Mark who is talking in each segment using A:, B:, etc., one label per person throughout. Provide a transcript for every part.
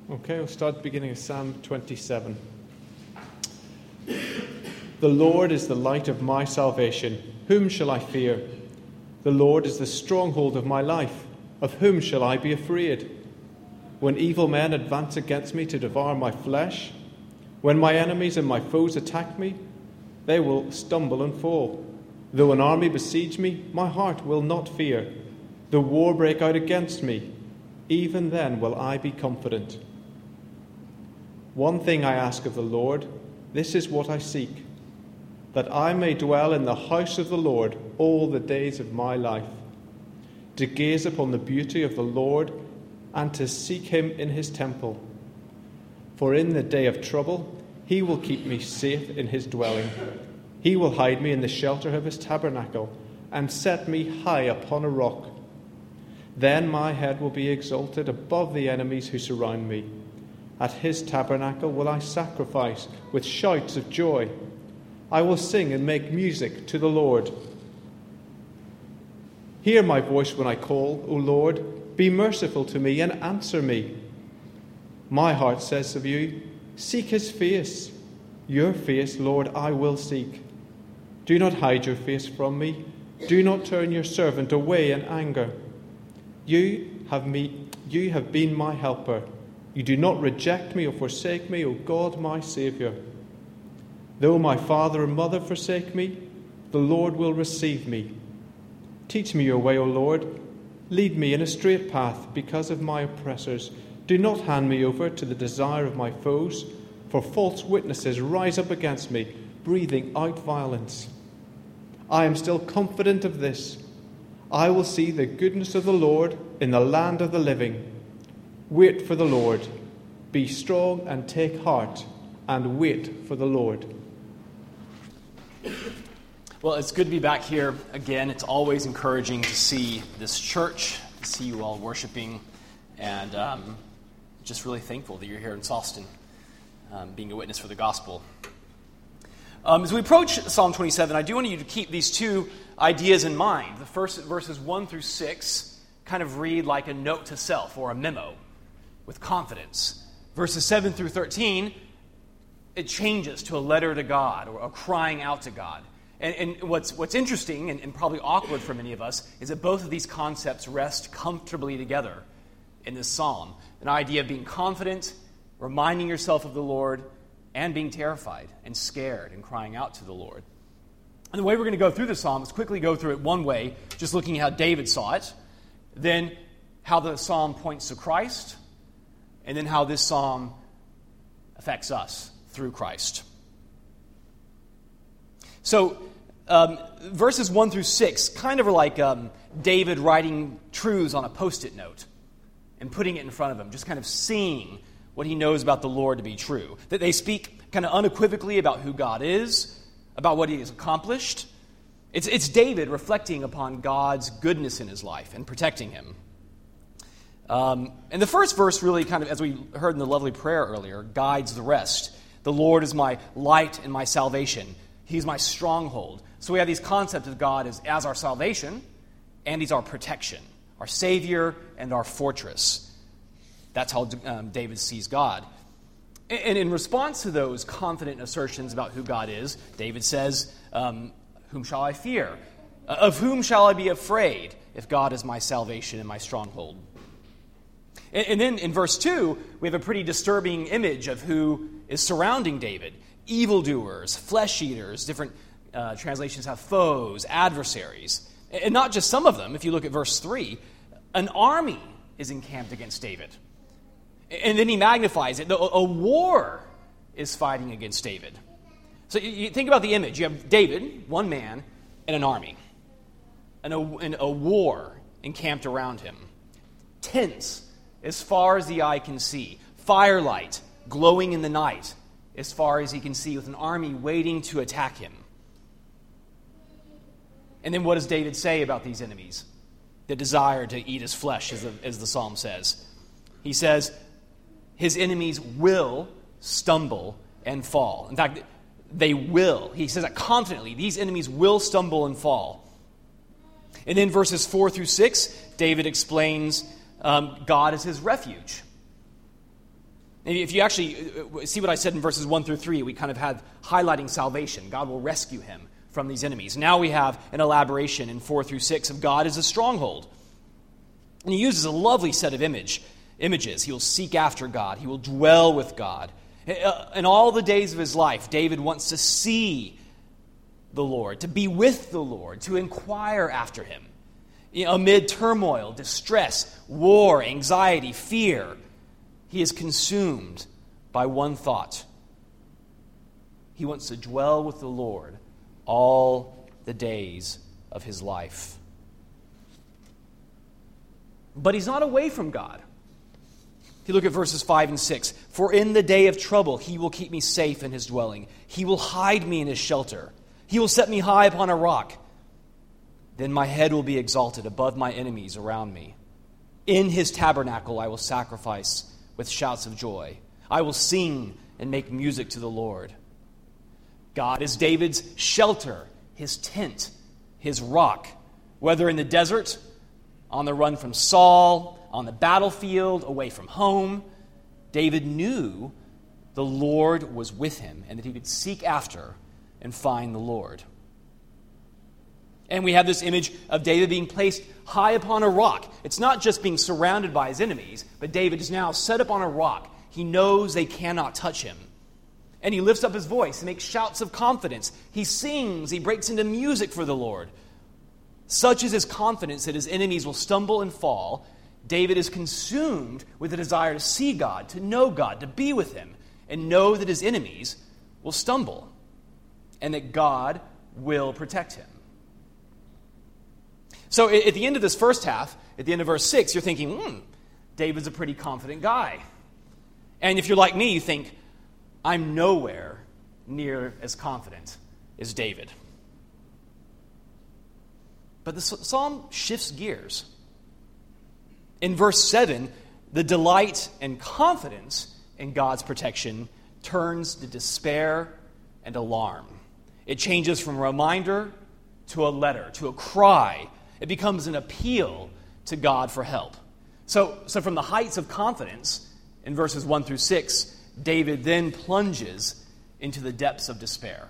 A: Okay, we'll start beginning of Psalm 27. The Lord is the light of my salvation. Whom shall I fear? The Lord is the stronghold of my life. Of whom shall I be afraid? When evil men advance against me to devour my flesh, when my enemies and my foes attack me, they will stumble and fall. Though an army besiege me, my heart will not fear. Though war break out against me, even then will I be confident. One thing I ask of the Lord, this is what I seek, that I may dwell in the house of the Lord all the days of my life, to gaze upon the beauty of the Lord and to seek him in his temple. For in the day of trouble he will keep me safe in his dwelling. He will hide me in the shelter of his tabernacle and set me high upon a rock. Then my head will be exalted above the enemies who surround me. At his tabernacle will I sacrifice with shouts of joy. I will sing and make music to the Lord. Hear my voice when I call, O Lord. Be merciful to me and answer me. My heart says of you, seek his face. Your face, Lord, I will seek. Do not hide your face from me. Do not turn your servant away in anger. You have been my helper. You do not reject me or forsake me, O God, my Saviour. Though my father and mother forsake me, the Lord will receive me. Teach me your way, O Lord. Lead me in a straight path because of my oppressors. Do not hand me over to the desire of my foes, for false witnesses rise up against me, breathing out violence. I am still confident of this. I will see the goodness of the Lord in the land of the living. Wait for the Lord. Be strong and take heart, and wait for the Lord.
B: Well, it's good to be back here again. It's always encouraging to see this church, to see you all worshiping, and just really thankful that you're here in Sawston, being a witness for the gospel. As we approach Psalm 27, I do want you to keep these two ideas in mind. The first verses 1 through 6 kind of read like a note to self or a memo with confidence. Verses 7 through 13, it changes to a letter to God or a crying out to God. And what's interesting and probably awkward for many of us is that both of these concepts rest comfortably together in this psalm. An idea of being confident, reminding yourself of the Lord, and being terrified and scared and crying out to the Lord. And the way we're going to go through the psalm is quickly go through it one way, just looking at how David saw it, then how the psalm points to Christ, and then how this psalm affects us through Christ. So, verses 1 through 6 kind of are like David writing truths on a Post-it note and putting it in front of him, just kind of seeing what he knows about the Lord to be true. That they speak kind of unequivocally about who God is, about what he has accomplished. It's David reflecting upon God's goodness in his life and protecting him. And the first verse really kind of, as we heard in the lovely prayer earlier, guides the rest. The Lord is my light and my salvation. He's my stronghold. So we have these concepts of God as our salvation, and he's our protection, our Savior and our fortress. That's how David sees God. And in response to those confident assertions about who God is, David says, whom shall I fear? Of whom shall I be afraid if God is my salvation and my stronghold? And then in verse 2, we have a pretty disturbing image of who is surrounding David. Evildoers, flesh eaters, different translations have foes, adversaries. And not just some of them. If you look at verse 3, an army is encamped against David. And then he magnifies it. A war is fighting against David. So you think about the image. You have David, one man, and an army. And a war encamped around him. Tents as far as the eye can see. Firelight glowing in the night as far as he can see, with an army waiting to attack him. And then what does David say about these enemies that desire to eat his flesh, as the psalm says? He says, his enemies will stumble and fall. In fact, they will. He says that confidently. These enemies will stumble and fall. And then verses 4 through 6, David explains God is his refuge. And if you actually see what I said in verses 1 through 3, we kind of had highlighting salvation. God will rescue him from these enemies. Now we have an elaboration in 4 through 6 of God as a stronghold. And he uses a lovely set of images. He will seek after God. He will dwell with God. In all the days of his life, David wants to see the Lord, to be with the Lord, to inquire after him. Amid turmoil, distress, war, anxiety, fear, he is consumed by one thought. He wants to dwell with the Lord all the days of his life. But he's not away from God. If you look at verses 5 and 6, for in the day of trouble he will keep me safe in his dwelling. He will hide me in his shelter. He will set me high upon a rock. Then my head will be exalted above my enemies around me. In his tabernacle I will sacrifice with shouts of joy. I will sing and make music to the Lord. God is David's shelter, his tent, his rock, whether in the desert, on the run from Saul, on the battlefield, away from home. David knew the Lord was with him and that he could seek after and find the Lord. And we have this image of David being placed high upon a rock. It's not just being surrounded by his enemies, but David is now set up on a rock. He knows they cannot touch him. And he lifts up his voice and makes shouts of confidence. He sings, he breaks into music for the Lord. Such is his confidence that his enemies will stumble and fall. David is consumed with a desire to see God, to know God, to be with him, and know that his enemies will stumble, and that God will protect him. So at the end of this first half, at the end of verse 6, you're thinking, David's a pretty confident guy. And if you're like me, you think, I'm nowhere near as confident as David. But the psalm shifts gears. In verse 7, the delight and confidence in God's protection turns to despair and alarm. It changes from a reminder to a letter, to a cry. It becomes an appeal to God for help. So from the heights of confidence, in verses 1 through 6, David then plunges into the depths of despair.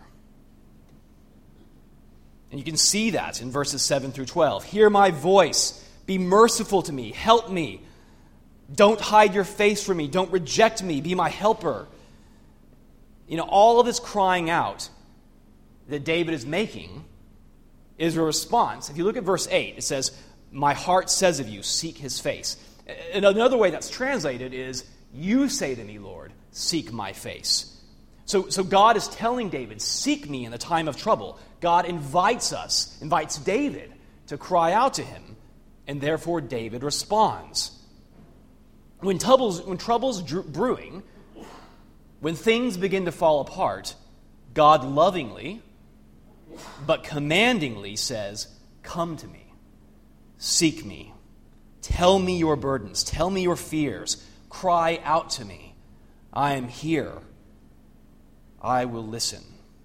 B: And you can see that in verses 7 through 12. Hear my voice. Be merciful to me. Help me. Don't hide your face from me. Don't reject me. Be my helper. All of this crying out that David is making is a response. If you look at verse 8, it says, my heart says of you, seek his face. And another way that's translated is, you say to me, Lord, seek my face. So God is telling David, seek me in the time of trouble. God invites David to cry out to him, and therefore David responds. When trouble's brewing, when things begin to fall apart, God lovingly but commandingly says, come to me, seek me, tell me your burdens, tell me your fears, cry out to me. I am here. I will listen.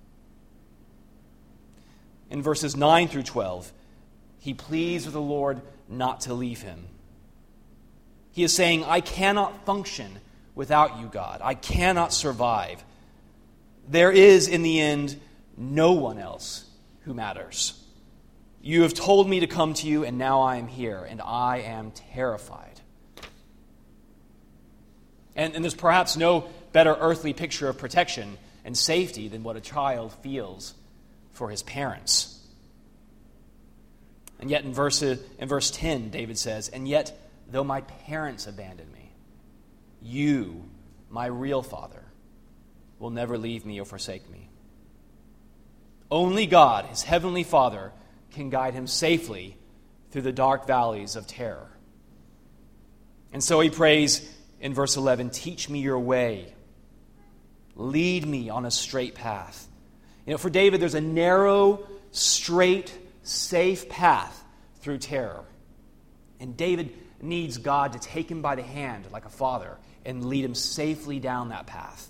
B: In verses 9 through 12, he pleads with the Lord not to leave him. He is saying, I cannot function without you, God. I cannot survive. There is, in the end, no one else who matters. You have told me to come to you, and now I am here, and I am terrified. And there's perhaps no better earthly picture of protection and safety than what a child feels for his parents. And yet in verse 10, David says, and yet though my parents abandon me, you, my real Father, will never leave me or forsake me. Only God, his heavenly Father, can guide him safely through the dark valleys of terror. And so he prays in verse 11, teach me your way. Lead me on a straight path. For David, there's a narrow, straight, safe path through terror. And David needs God to take him by the hand like a father and lead him safely down that path.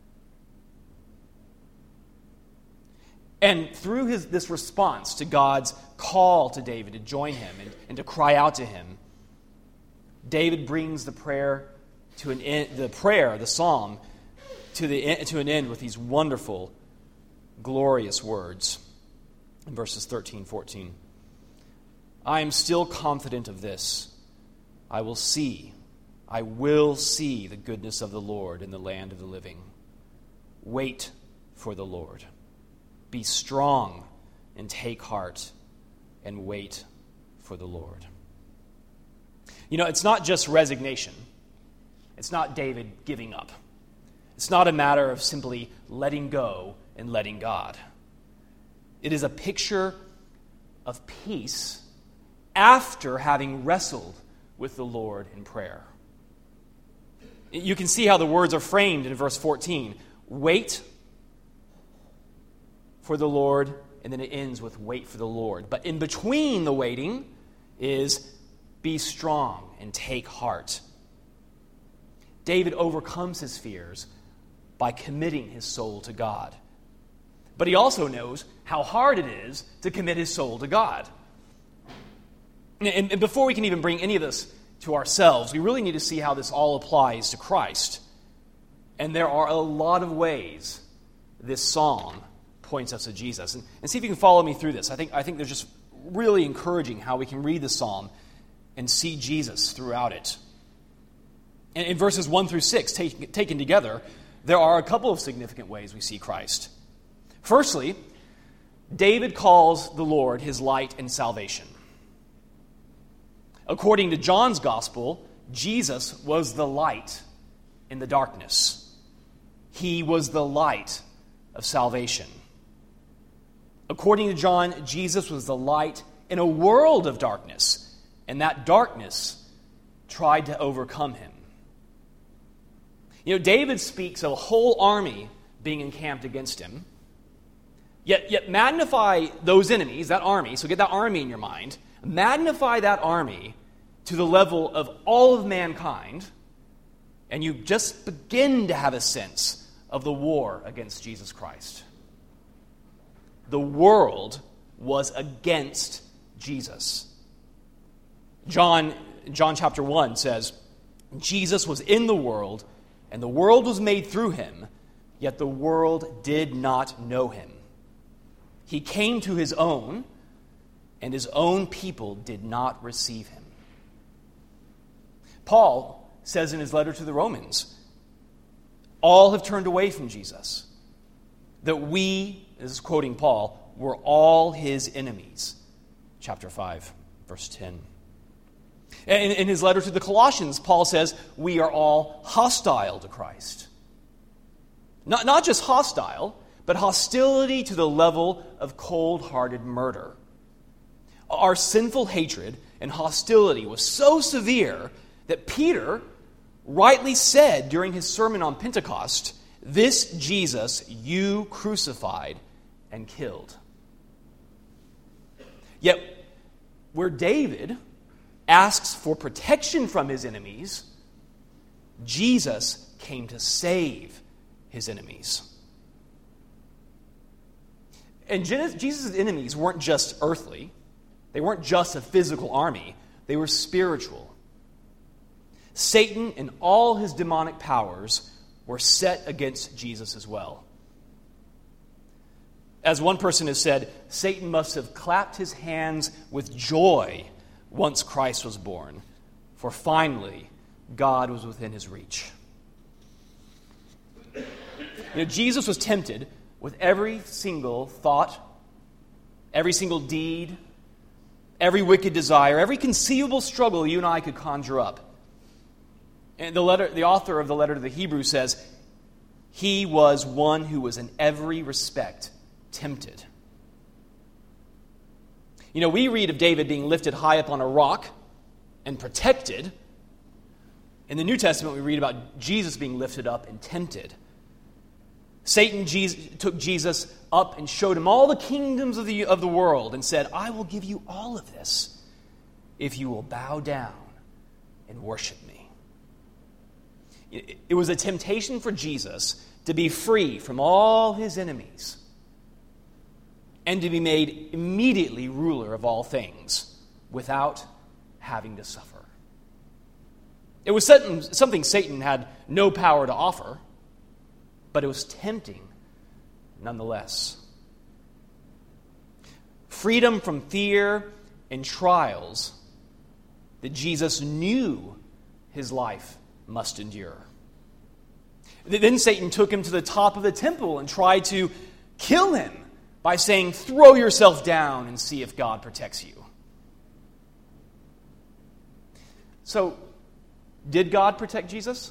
B: And through this response to God's call to David to join him and to cry out to him, David brings the prayer to an end, the prayer, the psalm, to an end with these wonderful, glorious words in verses 13, 14. I am still confident of this. I will see the goodness of the Lord in the land of the living. Wait for the Lord. Be strong and take heart and wait for the Lord. You know, it's not just resignation. It's not David giving up. It's not a matter of simply letting go and letting God. It is a picture of peace after having wrestled with the Lord in prayer. You can see how the words are framed in verse 14. Wait for the Lord, and then it ends with wait for the Lord. But in between the waiting is be strong and take heart. David overcomes his fears by committing his soul to God. But he also knows how hard it is to commit his soul to God. And before we can even bring any of this to ourselves, we really need to see how this all applies to Christ. And there are a lot of ways this psalm points us to Jesus. And see if you can follow me through this. I think they're just really encouraging how we can read the psalm and see Jesus throughout it. And in verses 1 through 6, taken together, there are a couple of significant ways we see Christ. Firstly, David calls the Lord his light and salvation. According to John's gospel, Jesus was the light in the darkness. He was the light of salvation. According to John, Jesus was the light in a world of darkness, and that darkness tried to overcome him. You know, David speaks of a whole army being encamped against him. Yet magnify those enemies, that army, so get that army in your mind, magnify that army to the level of all of mankind, and you just begin to have a sense of the war against Jesus Christ. The world was against Jesus. John chapter 1 says, Jesus was in the world, and the world was made through him, yet the world did not know him. He came to his own, and his own people did not receive him. Paul says in his letter to the Romans, all have turned away from Jesus. That we, this is quoting Paul, were all his enemies. Chapter 5, verse 10. And in his letter to the Colossians, Paul says, we are all hostile to Christ. Not just hostile, but hostility to the level of cold-hearted murder. Our sinful hatred and hostility was so severe that Peter rightly said during his sermon on Pentecost, this Jesus you crucified and killed. Yet, where David asks for protection from his enemies, Jesus came to save his enemies. And Jesus' enemies weren't just earthly. They weren't just a physical army. They were spiritual. Satan and all his demonic powers were set against Jesus as well. As one person has said, Satan must have clapped his hands with joy once Christ was born, for finally God was within his reach. You know, Jesus was tempted with every single thought, every single deed, every wicked desire, every conceivable struggle you and I could conjure up. And the author of the letter to the Hebrews says, he was one who was in every respect tempted. You know, we read of David being lifted high up on a rock and protected. In the New Testament, we read about Jesus being lifted up and tempted. Satan took Jesus up and showed him all the kingdoms of the world and said, I will give you all of this if you will bow down and worship me. It was a temptation for Jesus to be free from all his enemies and to be made immediately ruler of all things without having to suffer. It was something Satan had no power to offer, but it was tempting nonetheless. Freedom from fear and trials that Jesus knew his life must endure. Then Satan took him to the top of the temple and tried to kill him by saying, "Throw yourself down and see if God protects you." So, did God protect Jesus?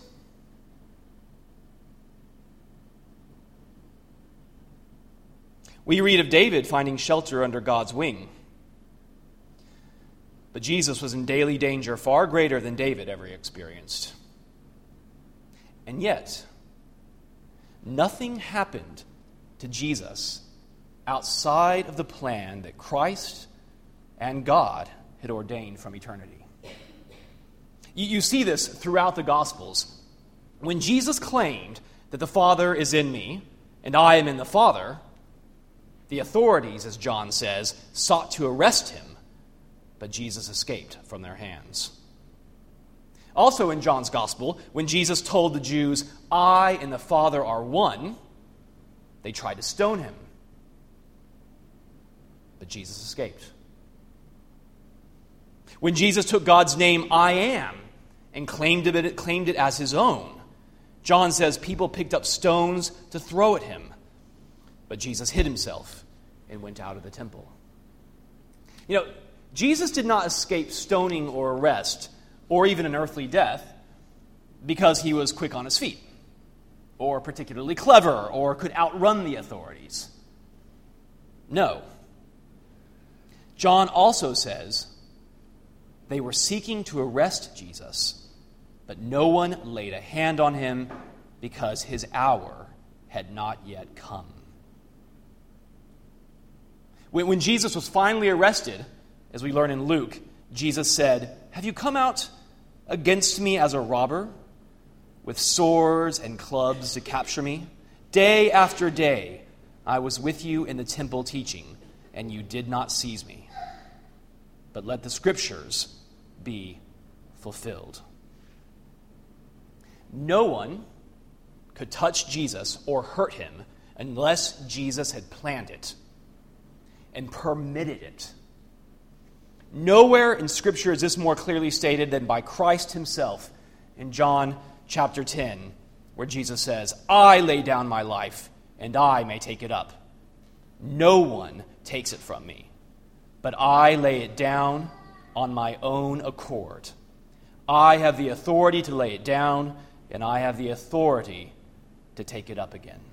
B: We read of David finding shelter under God's wing. But Jesus was in daily danger far greater than David ever experienced. And yet, nothing happened to Jesus outside of the plan that Christ and God had ordained from eternity. You see this throughout the Gospels. When Jesus claimed that the Father is in me and I am in the Father, the authorities, as John says, sought to arrest him, but Jesus escaped from their hands. Also in John's Gospel, when Jesus told the Jews, "I and the Father are one," they tried to stone him, but Jesus escaped. When Jesus took God's name, "I am," and claimed it as his own, John says people picked up stones to throw at him, but Jesus hid himself and went out of the temple. You know, Jesus did not escape stoning or arrest or even an earthly death because he was quick on his feet or particularly clever or could outrun the authorities. No. John also says they were seeking to arrest Jesus, but no one laid a hand on him because his hour had not yet come. When Jesus was finally arrested, as we learn in Luke, Jesus said, "Have you come out against me as a robber, with swords and clubs to capture me? Day after day I was with you in the temple teaching, and you did not seize me. But let the Scriptures be fulfilled." No one could touch Jesus or hurt him unless Jesus had planned it and permitted it. Nowhere in Scripture is this more clearly stated than by Christ himself in John chapter 10, where Jesus says, "I lay down my life, and I may take it up. No one takes it from me, but I lay it down on my own accord. I have the authority to lay it down, and I have the authority to take it up again."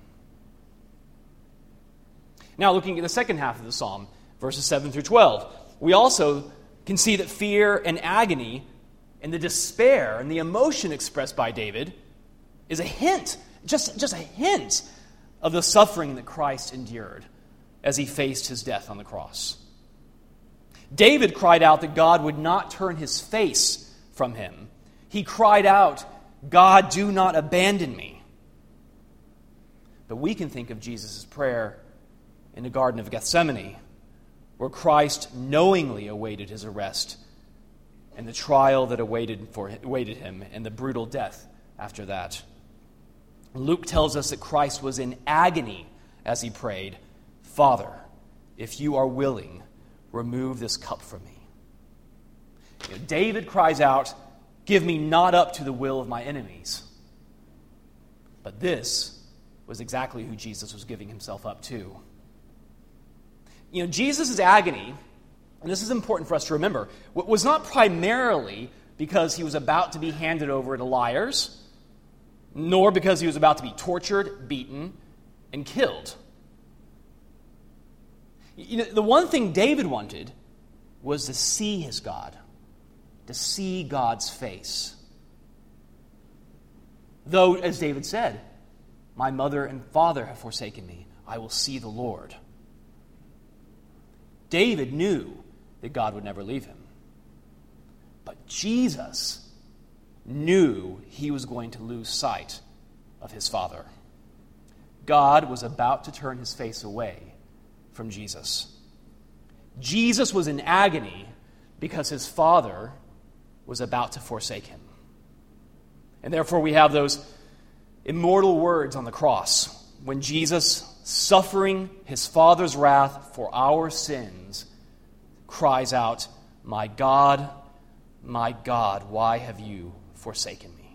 B: Now, looking at the second half of the psalm, verses 7 through 12, we also can see that fear and agony and the despair and the emotion expressed by David is a hint, just a hint of the suffering that Christ endured as he faced his death on the cross. David cried out that God would not turn his face from him. He cried out, "God, do not abandon me." But we can think of Jesus' prayer in the Garden of Gethsemane, where Christ knowingly awaited his arrest and the trial that awaited him and the brutal death after that. Luke tells us that Christ was in agony as he prayed, "Father, if you are willing, remove this cup from me." You know, David cries out, "Give me not up to the will of my enemies." But this was exactly who Jesus was giving himself up to. You know, Jesus' agony, and this is important for us to remember, was not primarily because he was about to be handed over to liars, nor because he was about to be tortured, beaten, and killed. You know, the one thing David wanted was to see his God, to see God's face. Though, as David said, "My mother and father have forsaken me, I will see the Lord." David knew that God would never leave him. But Jesus knew he was going to lose sight of his Father. God was about to turn his face away from Jesus. Jesus was in agony because his Father was about to forsake him. And therefore we have those immortal words on the cross when Jesus, suffering his Father's wrath for our sins, cries out, my God, why have you forsaken me?"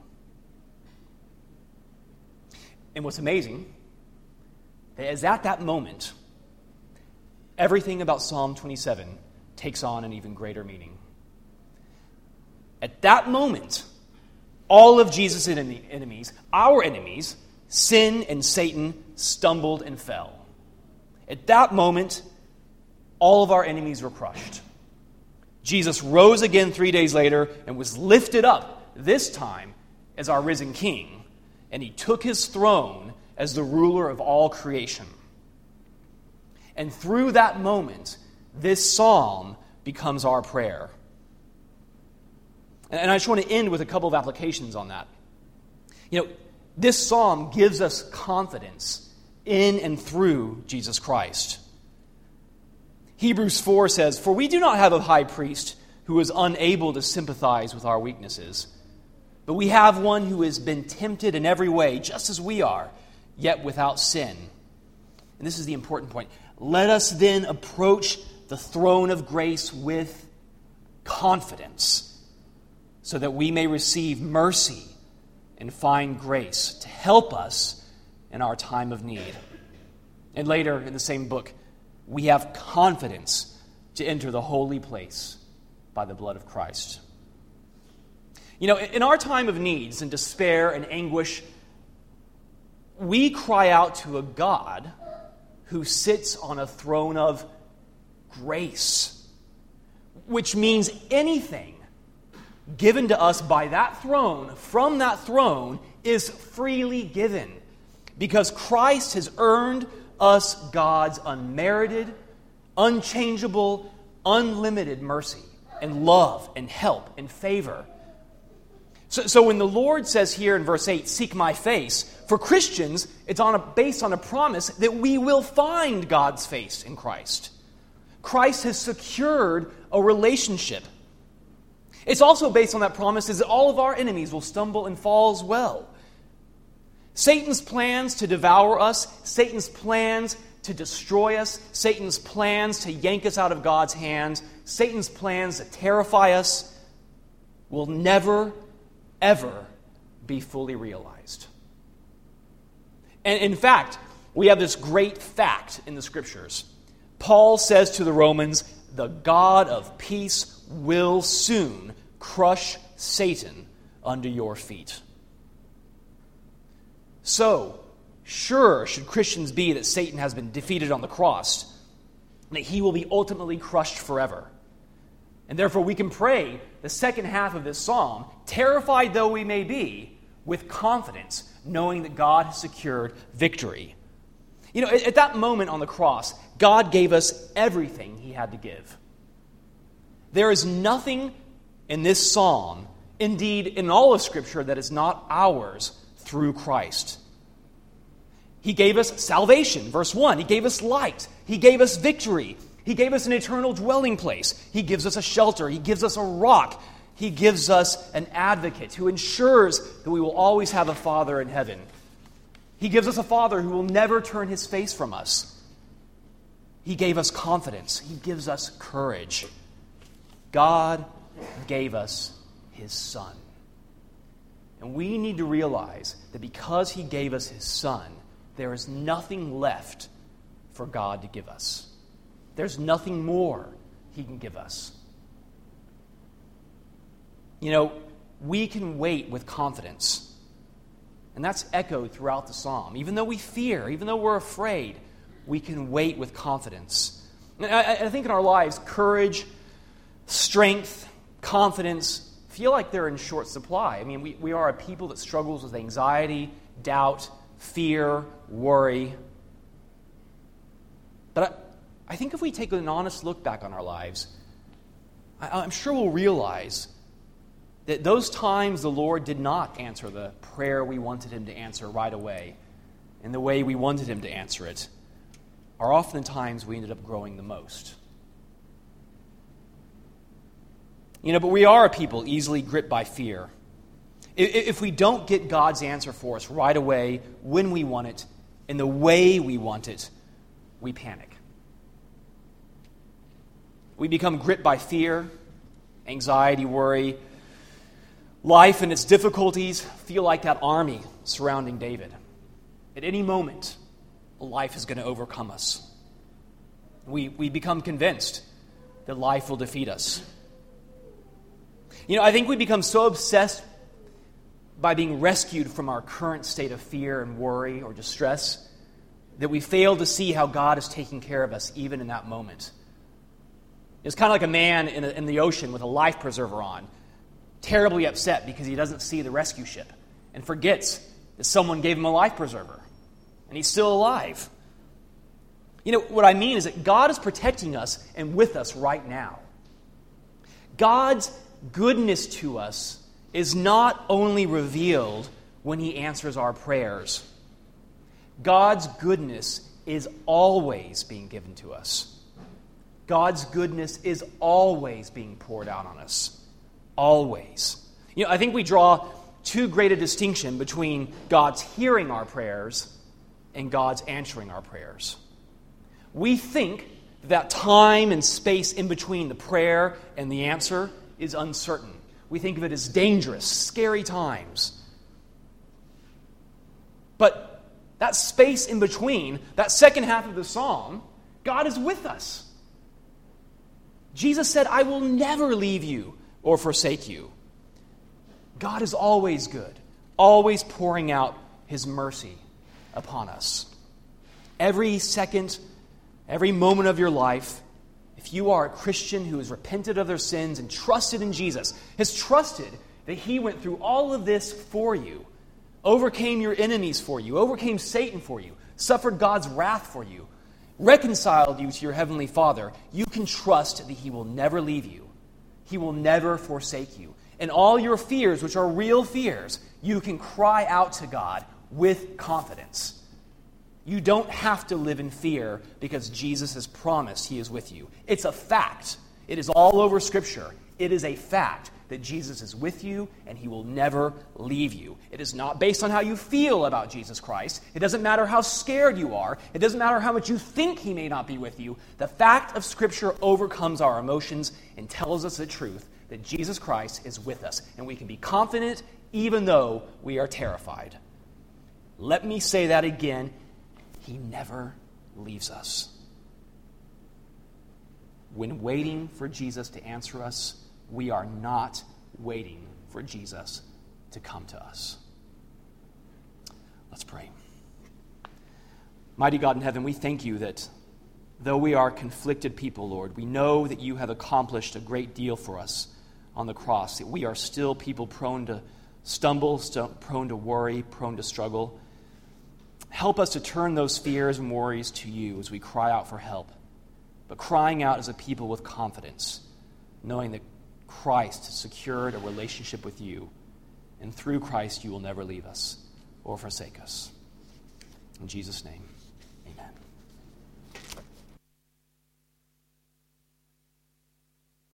B: And what's amazing is at that moment, everything about Psalm 27 takes on an even greater meaning. At that moment, all of Jesus' enemies, our enemies, sin and Satan, stumbled and fell. At that moment, all of our enemies were crushed. Jesus rose again 3 days later and was lifted up, this time as our risen King, and he took his throne as the ruler of all creation. And through that moment, this psalm becomes our prayer. And I just want to end with a couple of applications on that. This psalm gives us confidence in and through Jesus Christ. Hebrews 4 says, "For we do not have a high priest who is unable to sympathize with our weaknesses, but we have one who has been tempted in every way, just as we are, yet without sin." And this is the important point. "Let us then approach the throne of grace with confidence, so that we may receive mercy and find grace to help us in our time of need." And later in the same book, "We have confidence to enter the holy place by the blood of Christ." In our time of needs and despair and anguish, we cry out to a God who sits on a throne of grace, which means anything given to us by that throne, from that throne, is freely given, because Christ has earned us God's unmerited, unchangeable, unlimited mercy and love and help and favor. So when the Lord says here in verse 8, "Seek my face," for Christians, it's based on a promise that we will find God's face in Christ. Christ has secured a relationship. It's also based on that promise is that all of our enemies will stumble and fall as well. Satan's plans to devour us, Satan's plans to destroy us, Satan's plans to yank us out of God's hands, Satan's plans to terrify us will never, ever be fully realized. And in fact, we have this great fact in the Scriptures. Paul says to the Romans, "The God of peace will soon crush Satan under your feet." So, sure should Christians be that Satan has been defeated on the cross, and that he will be ultimately crushed forever. And therefore we can pray the second half of this psalm, terrified though we may be, with confidence, knowing that God has secured victory. At that moment on the cross, God gave us everything he had to give. There is nothing in this psalm, indeed in all of Scripture, that is not ours through Christ. He gave us salvation, verse 1. He gave us light. He gave us victory. He gave us an eternal dwelling place. He gives us a shelter. He gives us a rock. He gives us an advocate who ensures that we will always have a Father in heaven. He gives us a Father who will never turn his face from us. He gave us confidence. He gives us courage. God gave us his Son. And we need to realize that because he gave us his Son, there is nothing left for God to give us. There's nothing more he can give us. We can wait with confidence. And that's echoed throughout the psalm. Even though we fear, even though we're afraid, we can wait with confidence. And I think in our lives, courage, strength, confidence feel like they're in short supply. We are a people that struggles with anxiety, doubt, fear, worry. But I think if we take an honest look back on our lives, I'm sure we'll realize that those times the Lord did not answer the prayer we wanted him to answer right away in the way we wanted him to answer it are often the times we ended up growing the most. But we are a people easily gripped by fear. If we don't get God's answer for us right away, when we want it, in the way we want it, we panic. We become gripped by fear, anxiety, worry. Life and its difficulties feel like that army surrounding David. At any moment, life is going to overcome us. We become convinced that life will defeat us. I think we become so obsessed by being rescued from our current state of fear and worry or distress that we fail to see how God is taking care of us even in that moment. It's kind of like a man in the ocean with a life preserver on, terribly upset because he doesn't see the rescue ship and forgets that someone gave him a life preserver and he's still alive. What I mean is that God is protecting us and with us right now. God's goodness to us is not only revealed when He answers our prayers. God's goodness is always being given to us. God's goodness is always being poured out on us. Always. I think we draw too great a distinction between God's hearing our prayers and God's answering our prayers. We think that time and space in between the prayer and the answer is uncertain. We think of it as dangerous, scary times. But that space in between, that second half of the psalm, God is with us. Jesus said, "I will never leave you or forsake you." God is always good, always pouring out His mercy upon us. Every second, every moment of your life, if you are a Christian who has repented of their sins and trusted in Jesus, has trusted that He went through all of this for you, overcame your enemies for you, overcame Satan for you, suffered God's wrath for you, reconciled you to your Heavenly Father, you can trust that He will never leave you. He will never forsake you. And all your fears, which are real fears, you can cry out to God with confidence. You don't have to live in fear because Jesus has promised He is with you. It's a fact. It is all over Scripture. It is a fact that Jesus is with you and He will never leave you. It is not based on how you feel about Jesus Christ. It doesn't matter how scared you are. It doesn't matter how much you think He may not be with you. The fact of Scripture overcomes our emotions and tells us the truth that Jesus Christ is with us. And we can be confident even though we are terrified. Let me say that again. He never leaves us. When waiting for Jesus to answer us, we are not waiting for Jesus to come to us. Let's pray. Mighty God in heaven, we thank You that though we are conflicted people, Lord, we know that You have accomplished a great deal for us on the cross, that we are still people prone to stumble, prone to worry, prone to struggle. Help us to turn those fears and worries to You as we cry out for help, but crying out as a people with confidence, knowing that Christ has secured a relationship with You, and through Christ You will never leave us or forsake us. In Jesus' name.